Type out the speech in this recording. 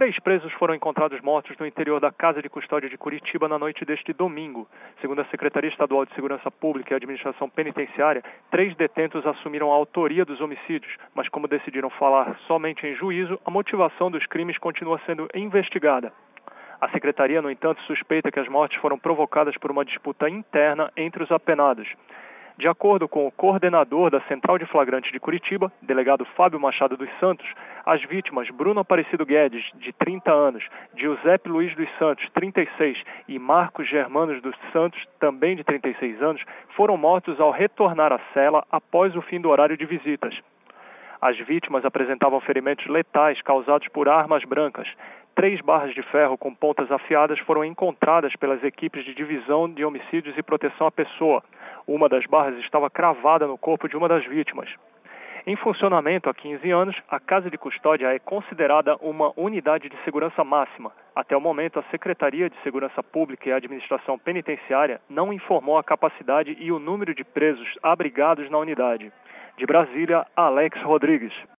3 presos foram encontrados mortos no interior da Casa de Custódia de Curitiba na noite deste domingo. Segundo a Secretaria Estadual de Segurança Pública e Administração Penitenciária, 3 detentos assumiram a autoria dos homicídios, mas como decidiram falar somente em juízo, a motivação dos crimes continua sendo investigada. A Secretaria, no entanto, suspeita que as mortes foram provocadas por uma disputa interna entre os apenados. De acordo com o coordenador da Central de Flagrantes de Curitiba, delegado Fábio Machado dos Santos, as vítimas Bruno Aparecido Guedes, de 30 anos, Giuseppe Luiz dos Santos, 36, e Marcos Germanos dos Santos, também de 36 anos, foram mortos ao retornar à cela após o fim do horário de visitas. As vítimas apresentavam ferimentos letais causados por armas brancas. 3 barras de ferro com pontas afiadas foram encontradas pelas equipes de divisão de homicídios e proteção à pessoa. Uma das barras estava cravada no corpo de uma das vítimas. Em funcionamento há 15 anos, a Casa de Custódia é considerada uma unidade de segurança máxima. Até o momento, a Secretaria de Segurança Pública e a Administração Penitenciária não informou a capacidade e o número de presos abrigados na unidade. De Brasília, Alex Rodrigues.